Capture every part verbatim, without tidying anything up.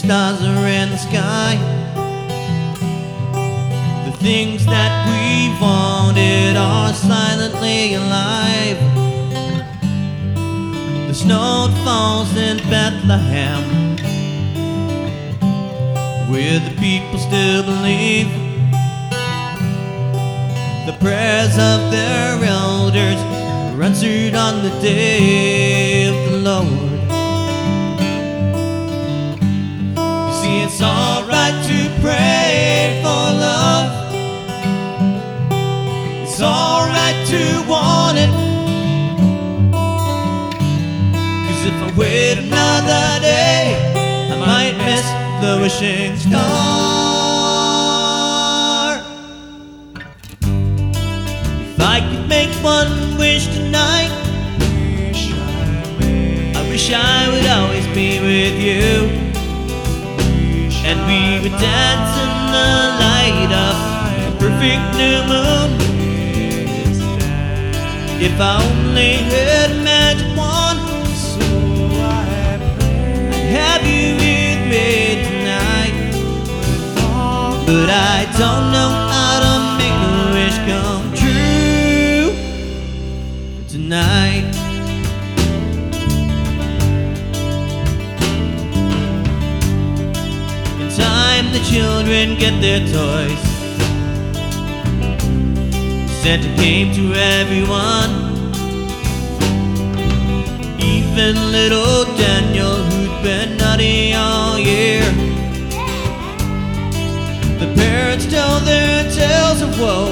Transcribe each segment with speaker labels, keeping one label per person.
Speaker 1: stars are in the sky. The things that we wanted are silently alive. The snow falls in Bethlehem, where the people still believe the prayers of their elders were answered on the day of the Lord. You see, it's alright to pray for love. It's alright to want it. 'Cause if I wait another day, I might miss the wishing star. If I could make one wish tonight, I wish I would always be with you, and we would dance in the light of a perfect new moon. If I only had a magic wand, I'd have you with me tonight. But I don't know how to make a wish come true tonight. In time the children get their toys. Santa came to everyone, even little Daniel, who'd been naughty all year. The parents tell their tales of woe,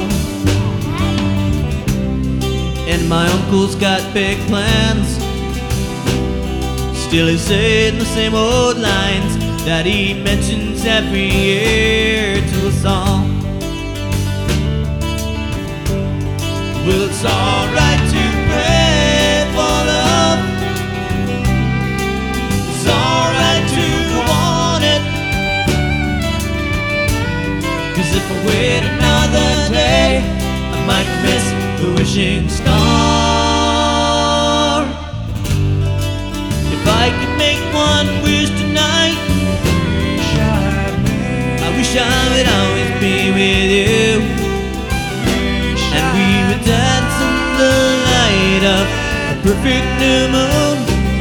Speaker 1: and my uncle's got big plans. Still he's saying the same old lines that he mentions every year to us all. Well, it's alright to pray for love. It's alright to want it. 'Cause if I wait another day, I might miss the wishing star. If I could make one wish tonight, I wish I would always be with you, and we would dance in the light of a perfect new moon.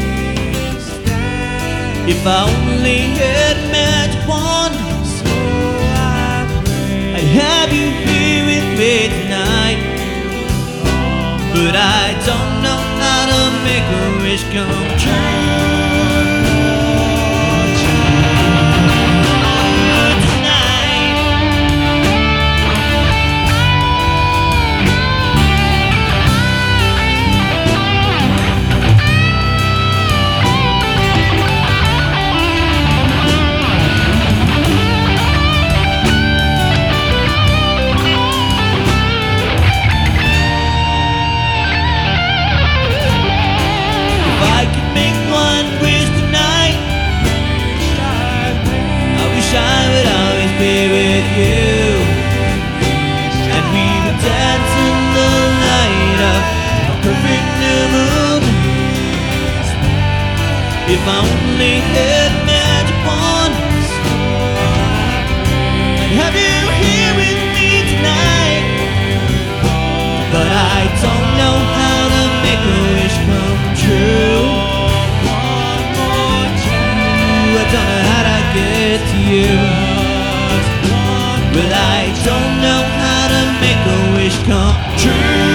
Speaker 1: If I only had a magic wand, I'd have you here with me tonight. But I don't know how to make a wish come true. I would always be with you, and we would dance in the light of a perfect new moon. If I only had a magic wand, I'd have you here with me tonight. But I don't know how to make a wish come true. I don't know how to get to you. Well, I don't know how to make a wish come true.